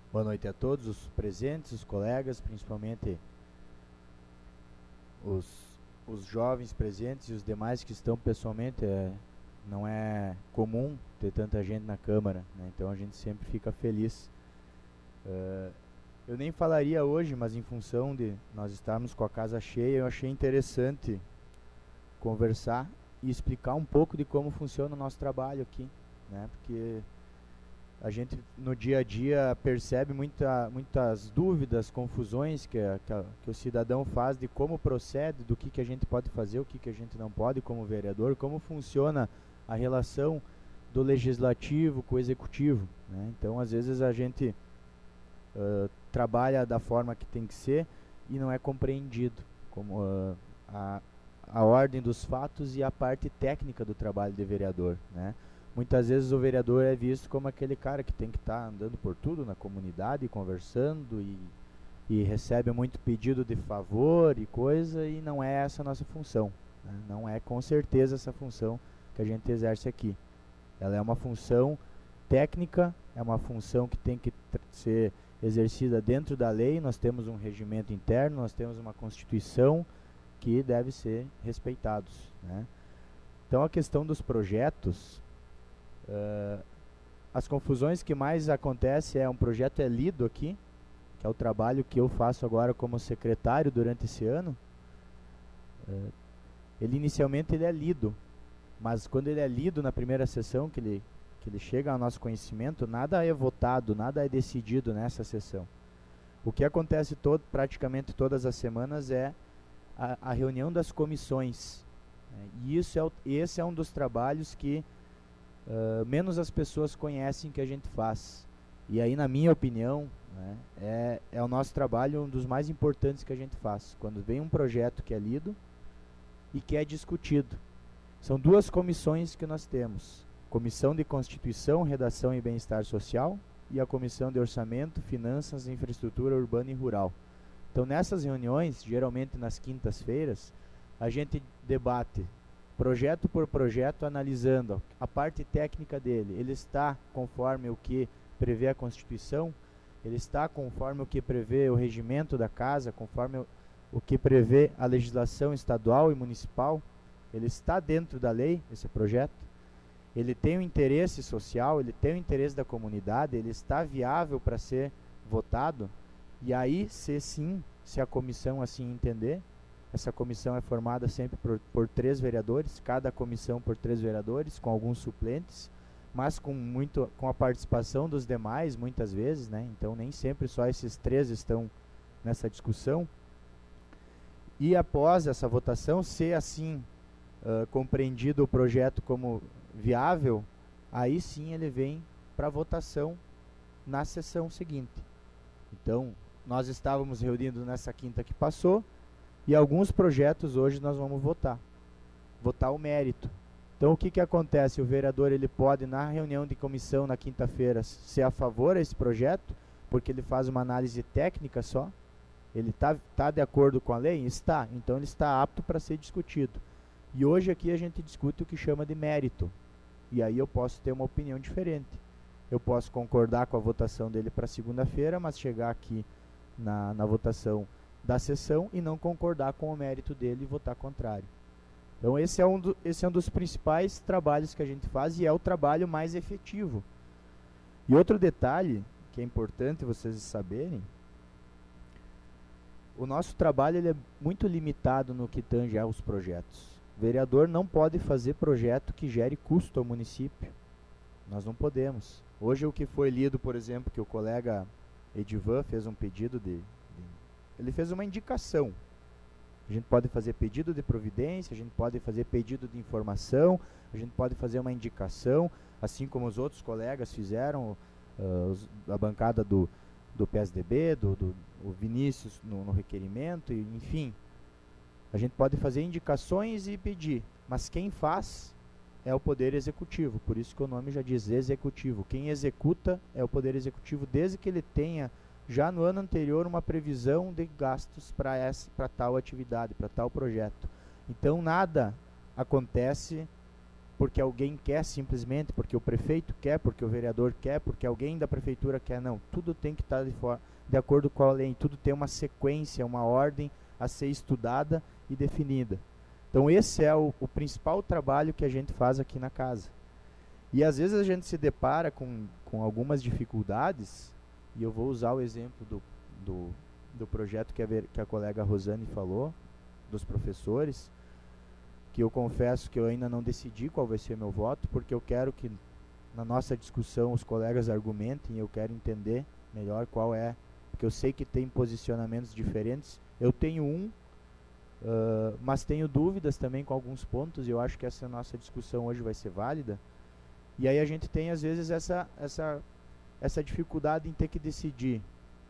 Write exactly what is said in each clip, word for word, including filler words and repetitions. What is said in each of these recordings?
Boa noite a todos os presentes, os colegas, principalmente os, os jovens presentes e os demais que estão pessoalmente. É, não é comum ter tanta gente na Câmara, né? Então a gente sempre fica feliz. Uh, eu nem falaria hoje, mas em função de nós estarmos com a casa cheia, eu achei interessante conversar e explicar um pouco de como funciona o nosso trabalho aqui, né? Porque a gente no dia a dia percebe muita, muitas dúvidas, confusões que, a, que, a, que o cidadão faz de como procede, do que, que a gente pode fazer, o que, que a gente não pode como vereador, como funciona a relação do legislativo com o executivo, né? Então às vezes a gente uh, trabalha da forma que tem que ser e não é compreendido como uh, a, a ordem dos fatos e a parte técnica do trabalho de vereador, né? Muitas vezes o vereador é visto como aquele cara que tem que estar tá andando por tudo na comunidade, conversando e, e recebe muito pedido de favor e coisa, e não é essa a nossa função, né? Não é com certeza essa função que a gente exerce aqui. Ela é uma função técnica, é uma função que tem que ser exercida dentro da lei. Nós temos um regimento interno, nós temos uma Constituição que deve ser respeitados, né? Então a questão dos projetos, uh, as confusões que mais acontecem é um projeto é lido aqui, que é o trabalho que eu faço agora como secretário durante esse ano. Uh, ele inicialmente ele é lido, mas quando ele é lido na primeira sessão, que ele, que ele chega ao nosso conhecimento, nada é votado, nada é decidido nessa sessão. O que acontece todo, praticamente todas as semanas é a, a reunião das comissões. Né? E isso é o, esse é um dos trabalhos que uh, menos as pessoas conhecem que a gente faz. E aí, na minha opinião, né, é, é o nosso trabalho um dos mais importantes que a gente faz. Quando vem um projeto que é lido e que é discutido. São duas comissões que nós temos: Comissão de Constituição, Redação e Bem-Estar Social e a Comissão de Orçamento, Finanças, Infraestrutura Urbana e Rural. Então, nessas reuniões, geralmente nas quintas-feiras, a gente debate projeto por projeto, analisando a parte técnica dele. Ele está conforme o que prevê a Constituição? Ele está conforme o que prevê o regimento da casa, conforme o, o que prevê a legislação estadual e municipal? Ele está dentro da lei, esse projeto? Ele tem um interesse social, ele tem o interesse da comunidade, ele está viável para ser votado? E aí, se sim, se a comissão assim entender, essa comissão é formada sempre por, por três vereadores, cada comissão por três vereadores, com alguns suplentes, mas com, muito, com a participação dos demais, muitas vezes, né? Então nem sempre só esses três estão nessa discussão. E após essa votação, se assim Uh, compreendido o projeto como viável, aí sim ele vem para votação na sessão seguinte. Então, nós estávamos reunidos nessa quinta que passou, e alguns projetos hoje nós vamos votar. Votar o mérito. Então, o que que acontece? O vereador ele pode, na reunião de comissão na quinta-feira, ser a favor a esse projeto, porque ele faz uma análise técnica só. Ele está tá de acordo com a lei? Está. Então, ele está apto para ser discutido. E hoje aqui a gente discute o que chama de mérito. E aí eu posso ter uma opinião diferente. Eu posso concordar com a votação dele para segunda-feira, mas chegar aqui na, na votação da sessão e não concordar com o mérito dele e votar contrário. Então esse é, um do, esse é um dos principais trabalhos que a gente faz e é o trabalho mais efetivo. E outro detalhe que é importante vocês saberem: o nosso trabalho ele é muito limitado no que tange aos projetos. O vereador não pode fazer projeto que gere custo ao município. Nós não podemos. Hoje o que foi lido, por exemplo, que o colega Edivan fez um pedido de, de... Ele fez uma indicação. A gente pode fazer pedido de providência, a gente pode fazer pedido de informação, a gente pode fazer uma indicação, assim como os outros colegas fizeram, uh, os, a bancada do, do P S D B, do, do o Vinícius no, no requerimento, e, enfim. A gente pode fazer indicações e pedir, mas quem faz é o Poder Executivo, por isso que o nome já diz Executivo. Quem executa é o Poder Executivo, desde que ele tenha, já no ano anterior, uma previsão de gastos para tal atividade, para tal projeto. Então, nada acontece porque alguém quer simplesmente, porque o prefeito quer, porque o vereador quer, porque alguém da prefeitura quer, não. Tudo tem que estar de, de acordo com a lei, tudo tem uma sequência, uma ordem a ser estudada e definida. Então esse é o, o principal trabalho que a gente faz aqui na casa. E às vezes a gente se depara com, com algumas dificuldades, e eu vou usar o exemplo do, do, do projeto que a, que a colega Rosane falou, dos professores, que eu confesso que eu ainda não decidi qual vai ser meu voto, porque eu quero que na nossa discussão os colegas argumentem, eu quero entender melhor qual é, porque eu sei que tem posicionamentos diferentes. Eu tenho um, uh, mas tenho dúvidas também com alguns pontos, e eu acho que essa nossa discussão hoje vai ser válida. E aí a gente tem às vezes essa, essa, essa dificuldade em ter que decidir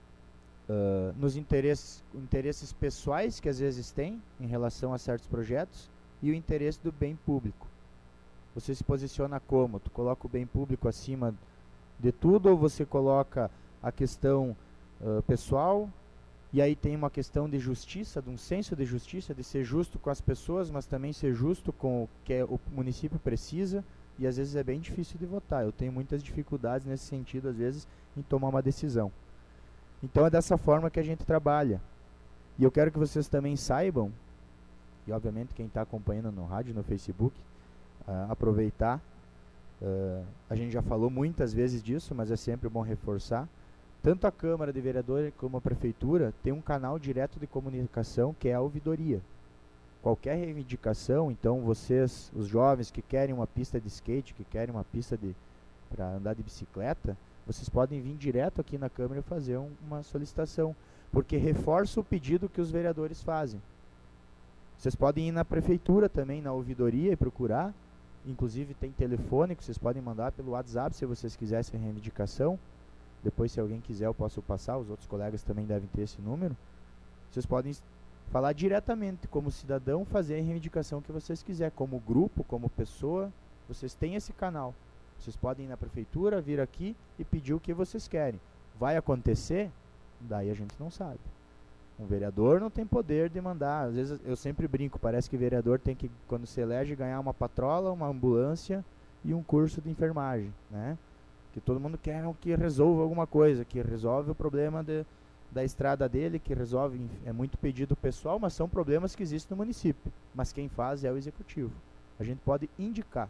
uh, nos interesses, interesses pessoais que às vezes tem em relação a certos projetos, e o interesse do bem público. Você se posiciona como? Tu coloca o bem público acima de tudo, ou você coloca a questão uh, pessoal, e aí tem uma questão de justiça, de um senso de justiça, de ser justo com as pessoas, mas também ser justo com o que o município precisa, e às vezes é bem difícil de votar. Eu tenho muitas dificuldades nesse sentido, às vezes, em tomar uma decisão. Então é dessa forma que a gente trabalha. E eu quero que vocês também saibam, e obviamente quem está acompanhando no rádio, no Facebook, uh, aproveitar. Uh, a gente já falou muitas vezes disso, mas é sempre bom reforçar. Tanto a Câmara de Vereadores como a Prefeitura tem um canal direto de comunicação, que é a ouvidoria. Qualquer reivindicação, então vocês, os jovens que querem uma pista de skate, que querem uma pista para andar de bicicleta, vocês podem vir direto aqui na Câmara e fazer um, uma solicitação, porque reforça o pedido que os vereadores fazem. Vocês podem ir na prefeitura também, na ouvidoria, e procurar. Inclusive tem telefone que vocês podem mandar pelo WhatsApp se vocês quisessem a reivindicação. Depois, se alguém quiser, eu posso passar. Os outros colegas também devem ter esse número. Vocês podem falar diretamente como cidadão, fazer a reivindicação que vocês quiserem. Como grupo, como pessoa, vocês têm esse canal. Vocês podem ir na prefeitura, vir aqui e pedir o que vocês querem. Vai acontecer? Daí a gente não sabe. Um vereador não tem poder de mandar. Às vezes eu sempre brinco, parece que vereador tem que, quando se elege, ganhar uma patrola, uma ambulância e um curso de enfermagem, né? Que todo mundo quer que resolva alguma coisa, que resolve o problema de, da estrada dele, que resolve, é muito pedido pessoal, mas são problemas que existem no município. Mas quem faz é o executivo. A gente pode indicar.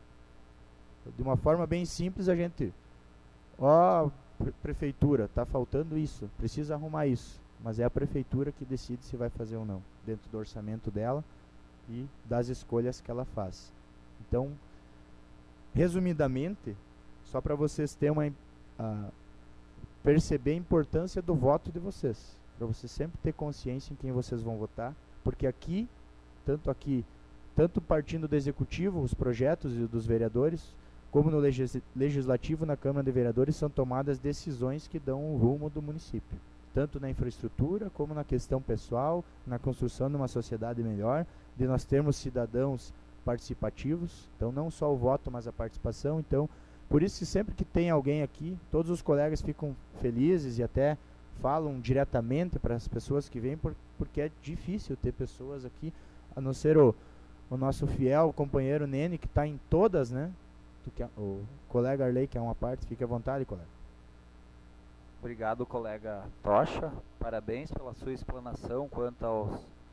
De uma forma bem simples, a gente, ó, pre prefeitura, tá faltando isso, precisa arrumar isso. Mas é a prefeitura que decide se vai fazer ou não, dentro do orçamento dela e das escolhas que ela faz. Então, resumidamente, só para vocês terem uma, uh, perceber a importância do voto de vocês, para vocês sempre ter consciência em quem vocês vão votar, porque aqui, tanto aqui, tanto partindo do executivo, os projetos e dos vereadores, como no legis legislativo, na Câmara de Vereadores, são tomadas decisões que dão o rumo do município. Tanto na infraestrutura, como na questão pessoal, na construção de uma sociedade melhor, de nós termos cidadãos participativos, então não só o voto, mas a participação. Então, por isso que sempre que tem alguém aqui, todos os colegas ficam felizes e até falam diretamente para as pessoas que vêm, por, porque é difícil ter pessoas aqui, a não ser o, o nosso fiel companheiro Nene, que está em todas, né? Tu quer, o colega Arley, que é uma parte, fique à vontade, colega. Obrigado, colega Tocha. Parabéns pela sua explanação quanto aos,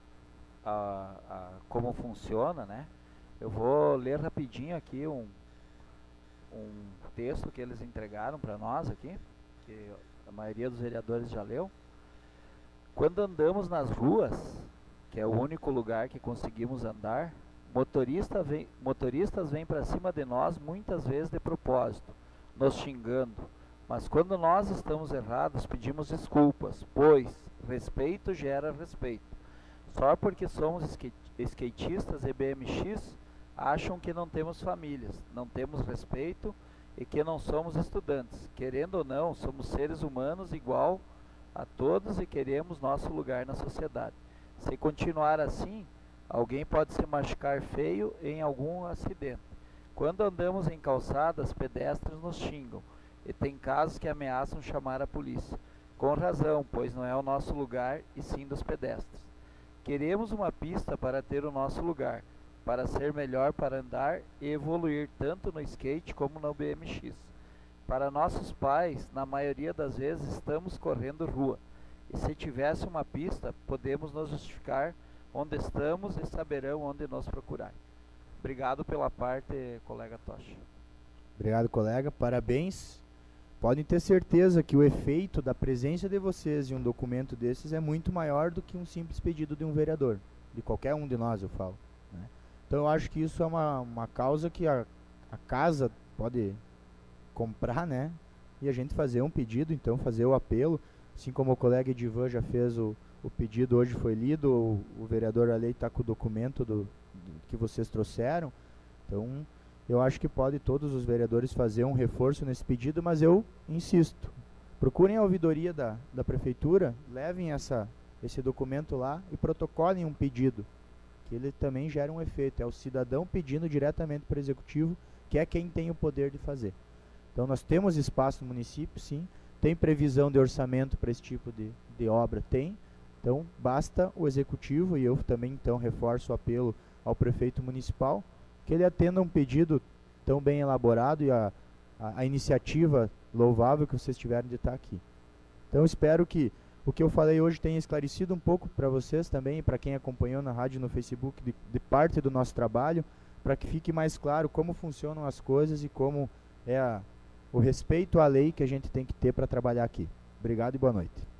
a, a como funciona, né? Eu vou ler rapidinho aqui um, um texto que eles entregaram para nós aqui, que a maioria dos vereadores já leu. Quando andamos nas ruas, que é o único lugar que conseguimos andar, motorista vem, motoristas vêm para cima de nós muitas vezes de propósito, nos xingando. Mas quando nós estamos errados, pedimos desculpas, pois respeito gera respeito. Só porque somos skate, skatistas e B M X, acham que não temos famílias, não temos respeito e que não somos estudantes. Querendo ou não, somos seres humanos igual a todos e queremos nosso lugar na sociedade. Se continuar assim, alguém pode se machucar feio em algum acidente. Quando andamos em calçadas, pedestres nos xingam. E tem casos que ameaçam chamar a polícia. Com razão, pois não é o nosso lugar, e sim dos pedestres. Queremos uma pista para ter o nosso lugar, para ser melhor para andar e evoluir tanto no skate como no B M X. Para nossos pais, na maioria das vezes estamos correndo rua, e se tivesse uma pista, podemos nos justificar onde estamos e saberão onde nos procurar. Obrigado pela parte, colega Tocha. Obrigado, colega. Parabéns. Podem ter certeza que o efeito da presença de vocês em um documento desses é muito maior do que um simples pedido de um vereador, de qualquer um de nós, eu falo, né? Então eu acho que isso é uma, uma causa que a, a casa pode comprar, né? E a gente fazer um pedido, então fazer o apelo, assim como o colega Edivan já fez o, o pedido, hoje foi lido, o, o vereador Alei está com o documento do, do que vocês trouxeram, então eu acho que pode todos os vereadores fazer um reforço nesse pedido, mas eu insisto, procurem a ouvidoria da, da prefeitura, levem essa, esse documento lá e protocolem um pedido, que ele também gera um efeito, é o cidadão pedindo diretamente para o executivo, que é quem tem o poder de fazer. Então nós temos espaço no município, sim, tem previsão de orçamento para esse tipo de, de obra, tem, então basta o executivo, e eu também então reforço o apelo ao prefeito municipal, que ele atenda um pedido tão bem elaborado e a, a, a iniciativa louvável que vocês tiveram de estar aqui. Então espero que o que eu falei hoje tenha esclarecido um pouco para vocês também, e para quem acompanhou na rádio e no Facebook, de, de parte do nosso trabalho, para que fique mais claro como funcionam as coisas e como é a, o respeito à lei que a gente tem que ter para trabalhar aqui. Obrigado e boa noite.